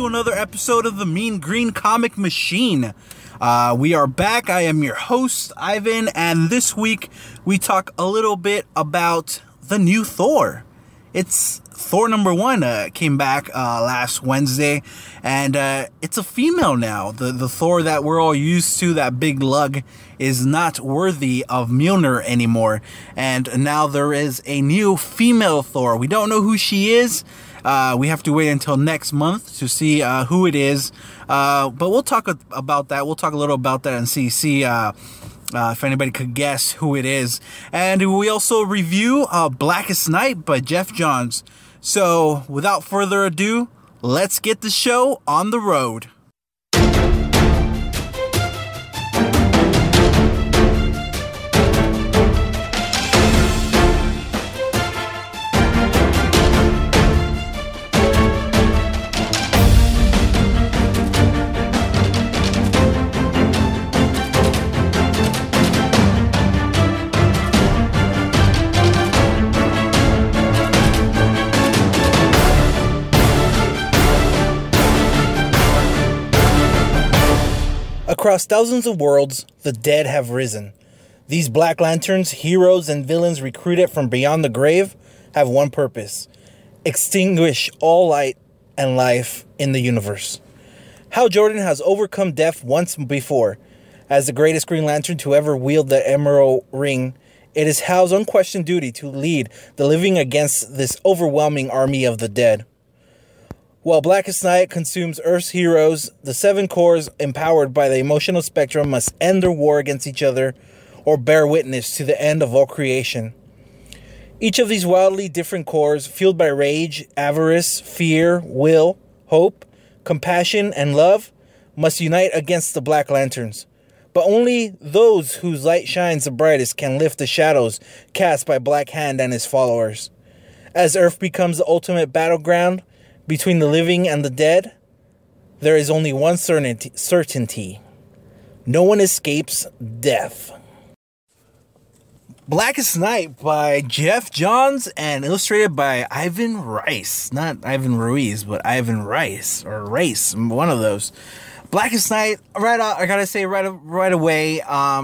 to another episode of the Mean Green Comic Machine. We are back. I am your host, Ivan, and this week we talk a little bit about the new Thor. It's Thor number 1 came back last Wednesday, and it's a female now. The Thor that we're all used to, that big lug, is not worthy of Mjolnir anymore, and now there is a new female Thor. We don't know who she is. We have to wait until next month to see who it is, but we'll talk about that. We'll talk a little about that and see if anybody could guess who it is. And we also review Blackest Night by Geoff Johns. So without further ado, let's get the show on the road. Across thousands of worlds, the dead have risen. These Black Lanterns, heroes and villains recruited from beyond the grave, have one purpose: extinguish all light and life in the universe. Hal Jordan has overcome death once before. As the greatest Green Lantern to ever wield the Emerald Ring, it is Hal's unquestioned duty to lead the living against this overwhelming army of the dead. While Blackest Night consumes Earth's heroes, the 7 Corps empowered by the emotional spectrum must end their war against each other or bear witness to the end of all creation. Each of these wildly different corps, fueled by rage, avarice, fear, will, hope, compassion, and love, must unite against the Black Lanterns. But only those whose light shines the brightest can lift the shadows cast by Black Hand and his followers. As Earth becomes the ultimate battleground between the living and the dead, there is only one certainty. No one escapes death. Blackest Night by Geoff Johns and illustrated by Ivan Reis. Not Ivan Ruiz, but Ivan Reis, or Reis, one of those. Blackest Night, I gotta say right away,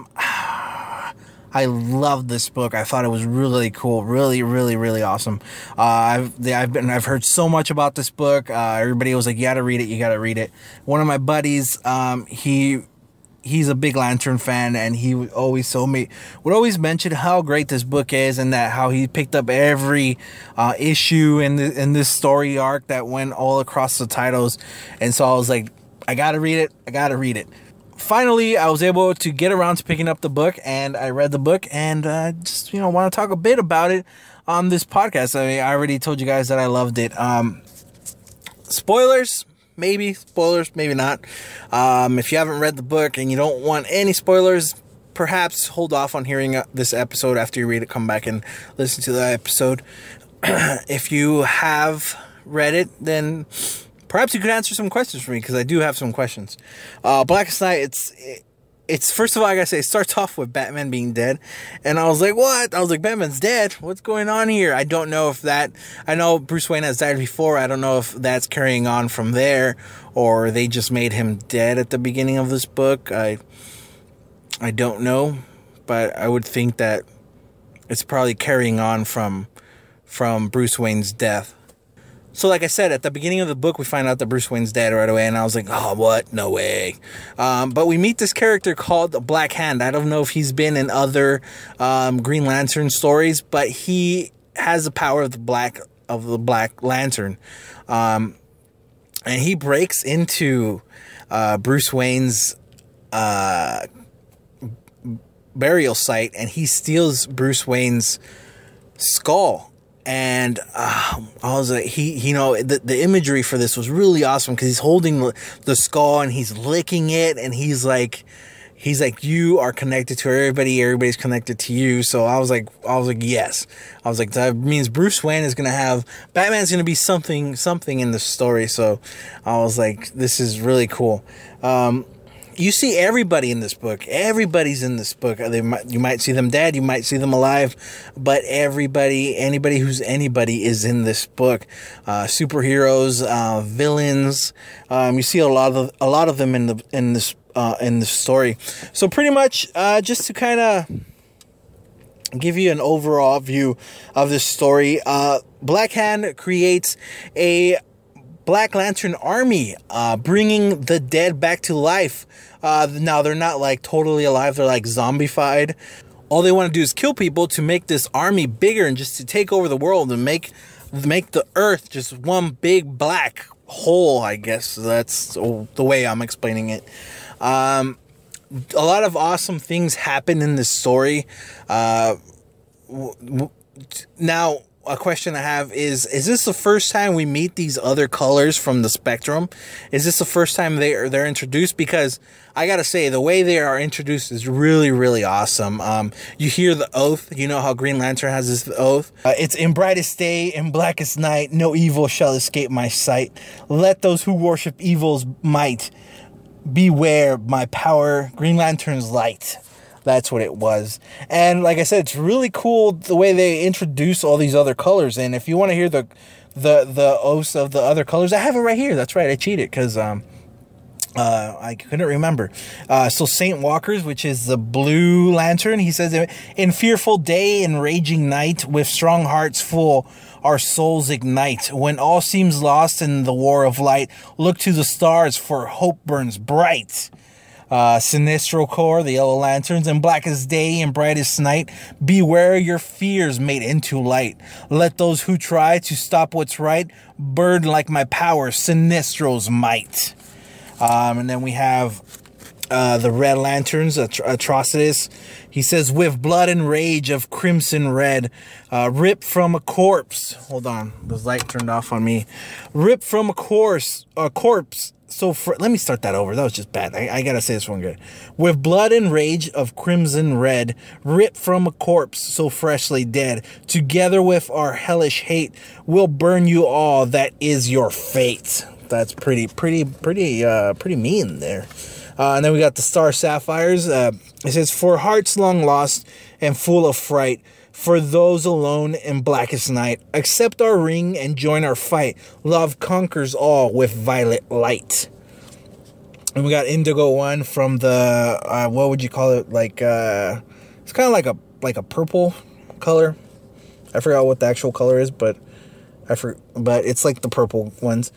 I love this book. I thought it was really cool, really, really, really awesome. I've heard so much about this book. Everybody was like, "You gotta read it. You gotta read it." One of my buddies, he's a big Lantern fan, and he would always mention how great this book is, and that how he picked up every issue in this story arc that went all across the titles. And so I was like, I gotta read it. Finally, I was able to get around to picking up the book, and I read the book, and just want to talk a bit about it on this podcast. I mean, I already told you guys that I loved it. Spoilers, maybe not. If you haven't read the book and you don't want any spoilers, perhaps hold off on hearing this episode. After you read it, come back and listen to the episode. If you have read it, then perhaps you could answer some questions for me, because I do have some questions. Blackest Night, it's first of all, I gotta say, it starts off with Batman being dead. And I was like, what? I was like, Batman's dead? What's going on here? I don't know if I know Bruce Wayne has died before. I don't know if that's carrying on from there, or they just made him dead at the beginning of this book. I don't know, but I would think that it's probably carrying on from Bruce Wayne's death. So like I said, at the beginning of the book, we find out that Bruce Wayne's dead right away, and I was like, oh, what? No way. But we meet this character called Black Hand. I don't know if he's been in other Green Lantern stories, but he has the power of the Black Lantern. And he breaks into Bruce Wayne's burial site, and he steals Bruce Wayne's skull. And I was like, the imagery for this was really awesome, because he's holding the skull and he's licking it, and he's like, you are connected to everybody, everybody's connected to you. So I was like, yes. I was like, that means Bruce Wayne is gonna have, Batman's gonna be something in the story. So I was like, this is really cool. you see everybody in this book. Everybody's in this book. You might see them dead, you might see them alive, but anybody who's anybody is in this book. Superheroes, villains. You see a lot of them in this story. So pretty much, just to kind of give you an overall view of this story, Black Hand creates a Black Lantern army, bringing the dead back to life. Now, they're not like totally alive. They're like zombified. All they want to do is kill people to make this army bigger and just to take over the world and make the earth just one big black hole, I guess. That's the way I'm explaining it. A lot of awesome things happen in this story. Now, a question I have is this the first time we meet these other colors from the spectrum? Is this the first time they're introduced? Because I gotta say, the way they are introduced is really, really awesome. You hear the oath. You know how Green Lantern has this oath. It's in brightest day, in blackest night, no evil shall escape my sight. Let those who worship evil's might beware my power, Green Lantern's light. That's what it was. And like I said, it's really cool the way they introduce all these other colors. And if you want to hear the oaths of the other colors, I have it right here. That's right, I cheated because I couldn't remember. So Saint Walkers, which is the blue lantern, he says, in fearful day and raging night, with strong hearts full, our souls ignite. When all seems lost in the war of light, look to the stars, for hope burns bright. Sinestro Corps, the yellow lanterns, and blackest day and brightest night, beware your fears made into light. Let those who try to stop what's right burn like my power, Sinestro's might. And then we have the red lanterns, Atrocitus. He says, with blood and rage of crimson red, ripped from a corpse. Hold on, the light turned off on me. Ripped from a corpse. So let me start that over. That was just bad. I gotta say this one good. With blood and rage of crimson red, ripped from a corpse so freshly dead, together with our hellish hate, we'll burn you all. That is your fate. That's pretty mean there. And then we got the Star Sapphires. It says, for hearts long lost and full of fright, for those alone in blackest night, accept our ring and join our fight. Love conquers all with violet light. And we got Indigo One from the what would you call it? Like it's kind of like a purple color. I forgot what the actual color is, but but it's like the purple ones.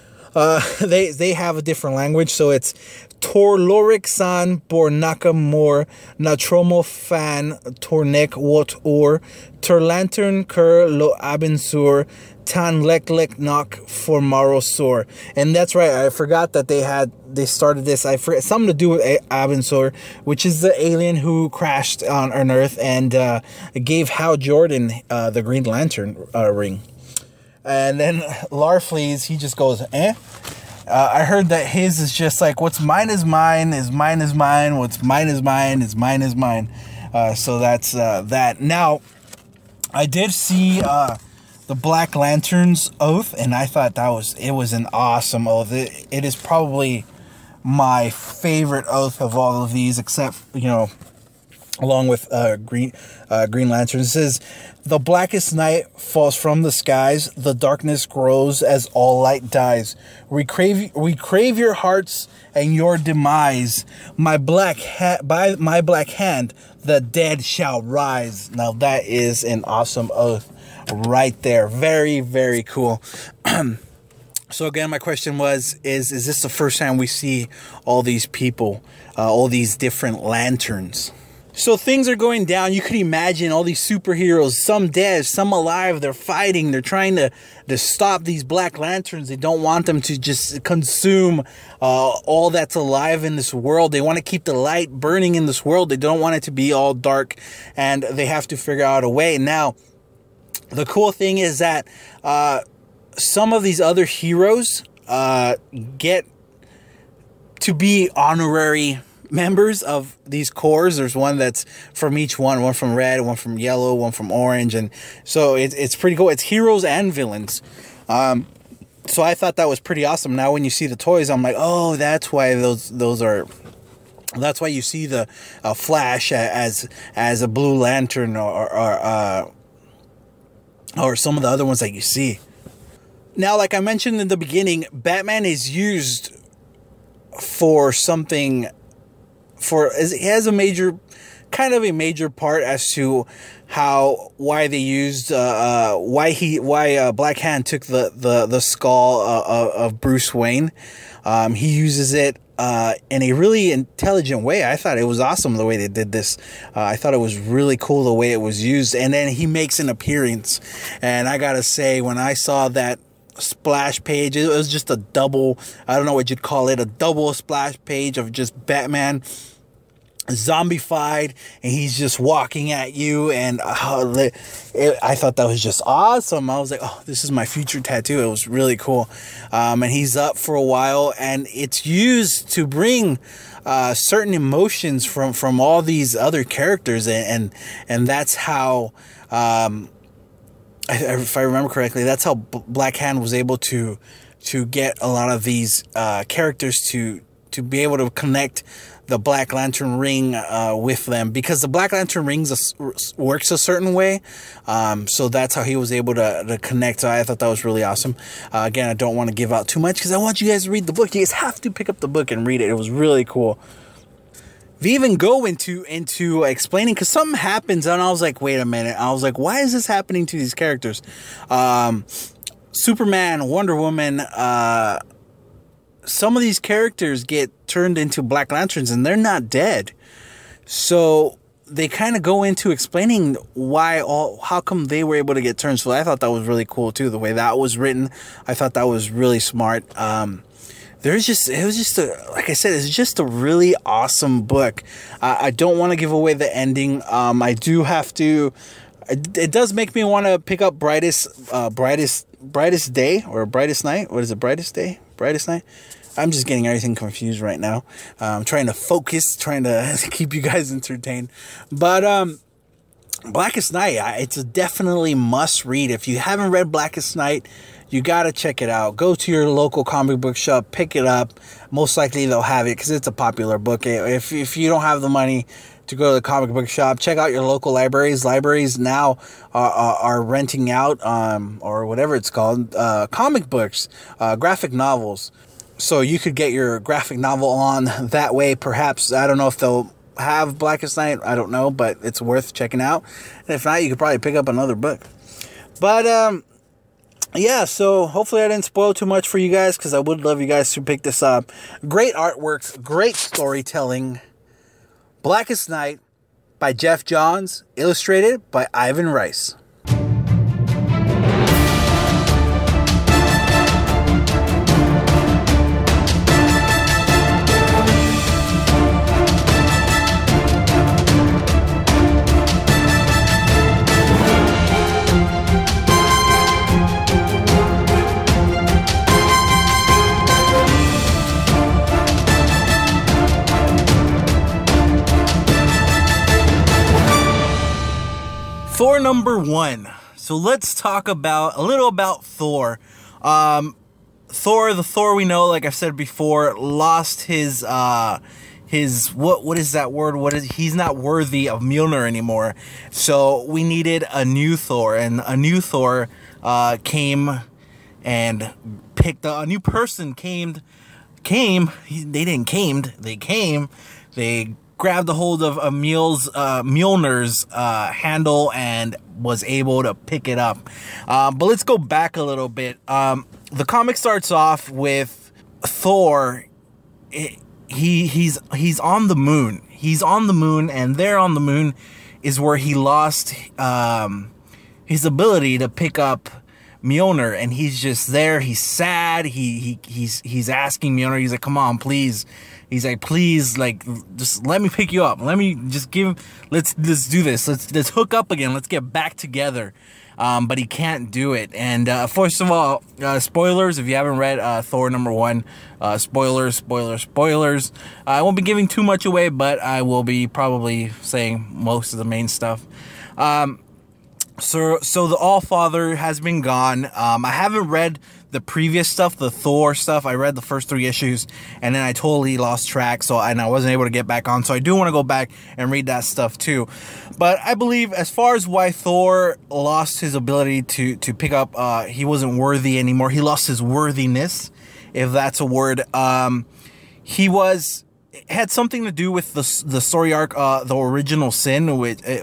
They have a different language, so it's Torlorik san Bornaka Mor Natromo fan Tornek Wot Or Terlantern Ker Lo Abensur Tan Lek Lek Nok for Marosur. And that's right, I forgot that they started this. I forget something to do with Abensur, which is the alien who crashed on Earth and gave Hal Jordan the Green Lantern ring. And then Larfleeze, he just goes, eh? I heard that his is just like, what's mine is mine, is mine is mine, what's mine is mine, is mine is mine. So that's that. Now, I did see the Black Lantern's oath, and I thought it was an awesome oath. It is probably my favorite oath of all of these, except, along with Green Lantern. It says, the blackest night falls from the skies, the darkness grows as all light dies. We crave your hearts and your demise. By my black hand, the dead shall rise. Now that is an awesome oath right there. Very, very cool. So again, my question was, is this the first time we see all these people, all these different lanterns? So things are going down. You could imagine all these superheroes, some dead, some alive. They're fighting. They're trying to stop these Black Lanterns. They don't want them to just consume all that's alive in this world. They want to keep the light burning in this world. They don't want it to be all dark, and they have to figure out a way. Now, the cool thing is that some of these other heroes get to be honorary members of these corps. There's one that's from each one from red, one from yellow, one from orange, and so it's pretty cool. It's heroes and villains. So I thought that was pretty awesome. Now when you see the toys, I'm like, oh, that's why those are That's why you see the Flash as a Blue Lantern, or some of the other ones that you see. Now, like I mentioned in the beginning, Batman is used for something. It has a major part as to why they used why Black Hand took the skull of Bruce Wayne. He uses it in a really intelligent way. I thought it was awesome the way they did this. I thought it was really cool the way it was used. And then he makes an appearance, and I gotta say, when I saw that splash page, it was just a double, I don't know what you'd call it, a double splash page of just Batman zombified, and he's just walking at you, and I thought that was just awesome. I was like, oh, this is my future tattoo. It was really cool. And he's up for a while, and it's used to bring certain emotions from all these other characters, and that's how, if I remember correctly, that's how Black Hand was able to get a lot of these characters to be able to connect the Black Lantern ring with them, because the Black Lantern ring works a certain way. So that's how he was able to connect. So I thought that was really awesome. Again, I don't want to give out too much because I want you guys to read the book. You guys have to pick up the book and read it. It was really cool. They even go into explaining, because something happens, and I was like, wait a minute. I was like, why is this happening to these characters? Superman, Wonder Woman, some of these characters get turned into Black Lanterns, and they're not dead. So they kind of go into explaining how come they were able to get turned. So I thought that was really cool too, the way that was written. I thought that was really smart. Like I said, it's just a really awesome book. I don't want to give away the ending. I do have to. It does make me want to pick up Brightest Day, or Brightest Night. What is it? Brightest Day? Brightest Night? I'm just getting everything confused right now. I'm trying to focus, trying to keep you guys entertained. But Blackest Night, it's a definitely must read. If you haven't read Blackest Night, you got to check it out. Go to your local comic book shop, pick it up. Most likely they'll have it because it's a popular book. If you don't have the money to go to the comic book shop, check out your local libraries. Libraries now are renting out, or whatever it's called, comic books, graphic novels. So you could get your graphic novel on that way. Perhaps, I don't know if they'll have Blackest Night. I don't know, but it's worth checking out. And if not, you could probably pick up another book. But yeah, so hopefully I didn't spoil too much for you guys, because I would love you guys to pick this up. Great artwork, great storytelling. Blackest Night by Geoff Johns, illustrated by Ivan Rice. Thor number 1. So let's talk a little about Thor. The Thor we know, like I've said before, lost his what is that word? He's not worthy of Mjolnir anymore. So we needed a new Thor, and a new Thor came and picked a new person came. They grabbed a hold of Mjolnir's handle and was able to pick it up. But let's go back a little bit. The comic starts off with Thor. He's on the moon. He's on the moon, and there on the moon is where he lost his ability to pick up Mjolnir, and he's just there. He's sad. He's asking Mjolnir. He's like, "Come on, please." He's like, "Please, like, just let me pick you up. Let me just let's do this. Let's hook up again. Let's get back together." But he can't do it. And first of all, spoilers. If you haven't read Thor number 1, spoilers. I won't be giving too much away, but I will be probably saying most of the main stuff. So the All-Father has been gone. I haven't read the previous stuff, the Thor stuff. I read the first 3 issues, and then I totally lost track, and I wasn't able to get back on. So I do want to go back and read that stuff too. But I believe, as far as why Thor lost his ability to pick up, he wasn't worthy anymore. He lost his worthiness, if that's a word. It had something to do with the story arc, the Original Sin,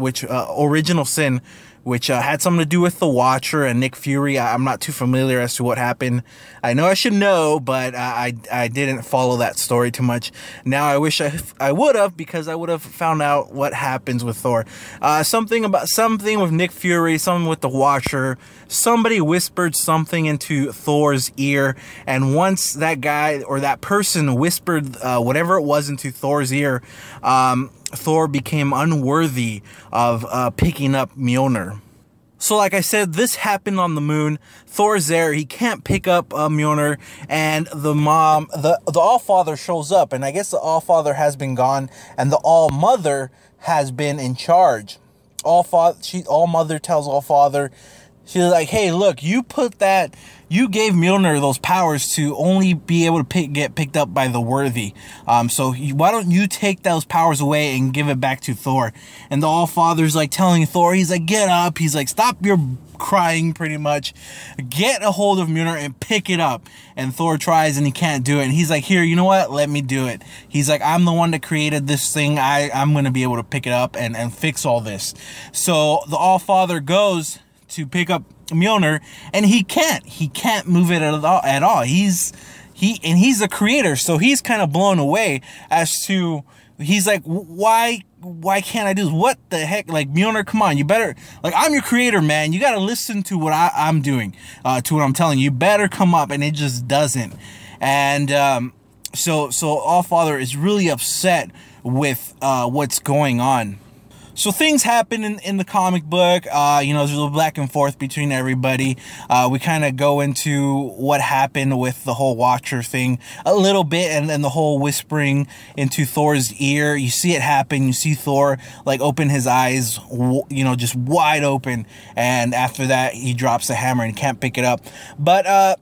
which had something to do with the Watcher and Nick Fury. I'm not too familiar as to what happened. I know I should know, but I didn't follow that story too much. Now I wish I would have, because I would have found out what happens with Thor. Something with Nick Fury, something with the Watcher. Somebody whispered something into Thor's ear, and once that guy or that person whispered whatever it was into Thor's ear, Thor became unworthy of picking up Mjolnir. So like I said, this happened on the moon. Thor's there. He can't pick up Mjolnir, and the All-Father shows up, and I guess the All-Father has been gone, and the All-Mother has been in charge. All-Mother tells All-Father, she's like, hey, look, you gave Mjolnir those powers to only be able to get picked up by the worthy. So why don't you take those powers away and give it back to Thor? And the All-Father's like telling Thor, he's like, get up. He's like, stop your crying, pretty much. Get a hold of Mjolnir and pick it up. And Thor tries and he can't do it. And he's like, here, you know what? Let me do it. He's like, I'm the one that created this thing. I'm going to be able to pick it up and fix all this. So the All-Father goes to pick up Mjolnir, and he can't move it at all. He's the creator, so he's kind of blown away as to, he's like, why can't I do this? What the heck? Like, Mjolnir, come on, you better, like, I'm your creator, man. You got to listen to what I'm doing, to what I'm telling you. You better come up, and it just doesn't. And so All-Father is really upset with what's going on. So things happen in the comic book. There's a little back and forth between everybody. We kind of go into what happened with the whole Watcher thing a little bit, and then the whole whispering into Thor's ear. You see it happen. You see Thor like open his eyes, just wide open. And after that, he drops the hammer and can't pick it up. But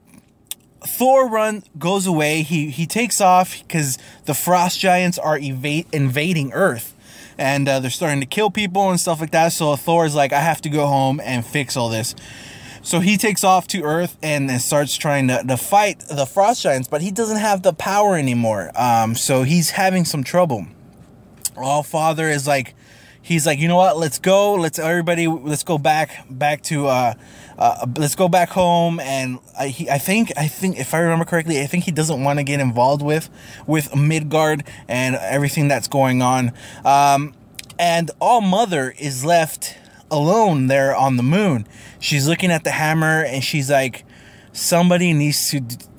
Thor goes away. He takes off because the Frost Giants are invading Earth. And they're starting to kill people and stuff like that. So Thor's like, I have to go home and fix all this. So he takes off to Earth and starts trying to fight the Frost Giants. But he doesn't have the power anymore. So he's having some trouble. All-Father is like, he's like, you know what? Let's go. Let's go back to let's go back home. And I think if I remember correctly, I think he doesn't want to get involved with Midgard and everything that's going on. And All-Mother is left alone there on the moon. She's looking at the hammer and she's like, somebody needs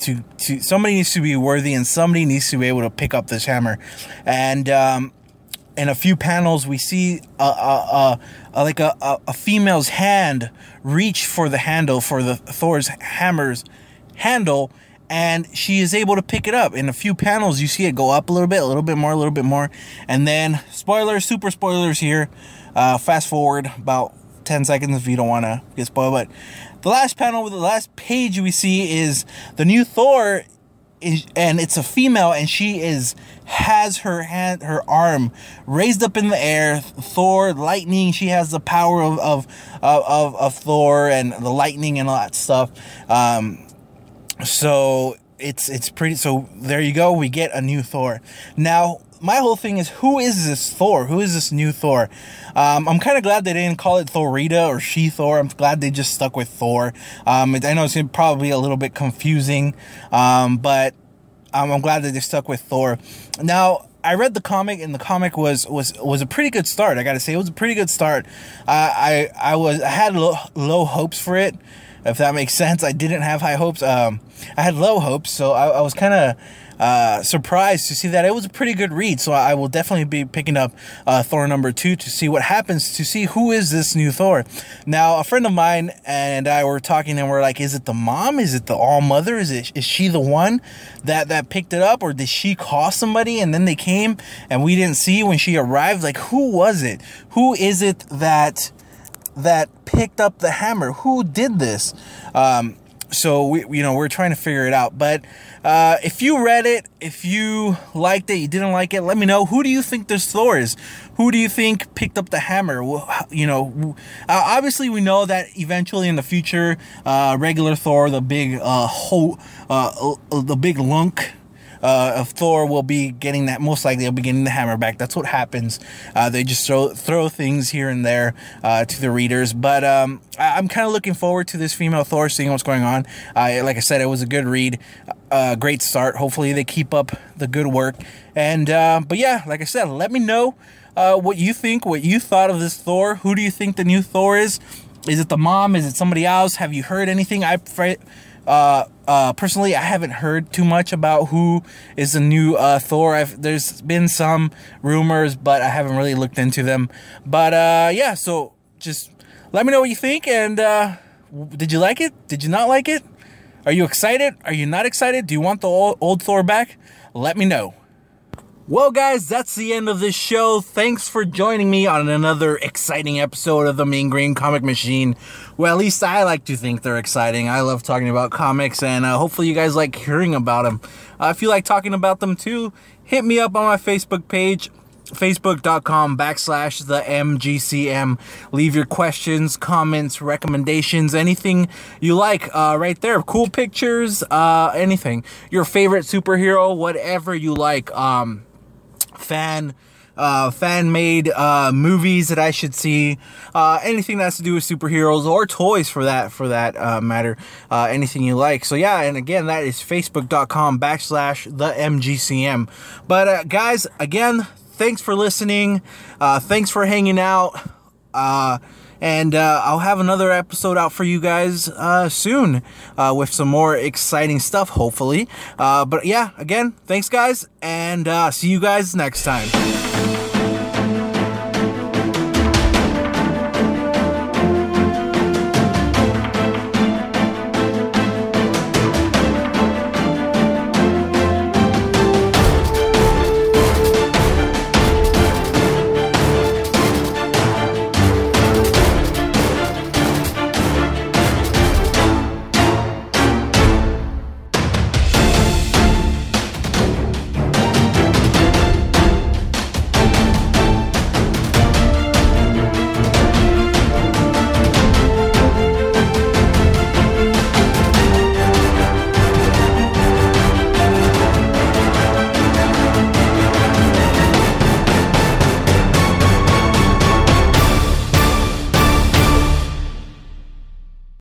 to be worthy, and somebody needs to be able to pick up this hammer. And in a few panels, we see a female's hand reach for the handle, for the Thor's hammer's handle, and she is able to pick it up. In a few panels, you see it go up a little bit more, and then super spoilers here. Fast forward about 10 seconds if you don't want to get spoiled. But the last panel, the last page we see is the new Thor. And it's a female, and she has her arm raised up in the air. Thor, lightning. She has the power of Thor and the lightning and all that stuff. So it's pretty. So there you go. We get a new Thor. Now, my whole thing is, who is this Thor? Who is this new Thor? I'm kind of glad they didn't call it Thorita or She-Thor. I'm glad they just stuck with Thor. I know it's probably a little bit confusing, but I'm glad that they stuck with Thor. Now, I read the comic, and the comic was a pretty good start. I gotta say, it was a pretty good start. I had low hopes for it, if that makes sense. I didn't have high hopes. I had low hopes, so I was kind of surprised to see that it was a pretty good read. So I will definitely be picking up Thor number 2 to see what happens, to see who is this new Thor. Now, a friend of mine and I were talking, and we're like, is it the mom? Is it the All-Mother? Is she the one that picked it up, or did she call somebody and then they came and we didn't see when she arrived? Like, who was it? Who is it that picked up the hammer? Who did this? So we're trying to figure it out. But if you read it, if you liked it, you didn't like it, let me know. Who do you think this Thor is? Who do you think picked up the hammer? Obviously we know that eventually in the future, regular Thor, the big the big lunk of Thor will be getting that. Most likely they'll be getting the hammer back. That's what happens. They just throw things here and there to the readers. But I'm kind of looking forward to this female Thor, seeing what's going on. Like I said, it was a good read, great start. Hopefully they keep up the good work. And but yeah, like I said, let me know what you think, what you thought of this Thor. Who do you think the new Thor is? Is it the mom? Is it somebody else? Have you heard anything? Personally, I haven't heard too much about who is the new Thor. There's been some rumors, but I haven't really looked into them. But yeah, so just let me know what you think. And did you like it? Did you not like it? Are you excited? Are you not excited? Do you want the old Thor back? Let me know. Well, guys, that's the end of this show. Thanks for joining me on another exciting episode of the Mean Green Comic Machine. Well, at least I like to think they're exciting. I love talking about comics, and hopefully you guys like hearing about them. If you like talking about them too, hit me up on my Facebook page, facebook.com/the MGCM. Leave your questions, comments, recommendations, anything you like right there. Cool pictures, anything. Your favorite superhero, whatever you like. Fan-made movies that I should see, anything that has to do with superheroes or toys for that matter, anything you like. So yeah, and again, that is facebook.com/the MGCM. But guys, again, thanks for listening, thanks for hanging out, and I'll have another episode out for you guys soon with some more exciting stuff, hopefully. But yeah, again, thanks guys, and see you guys next time.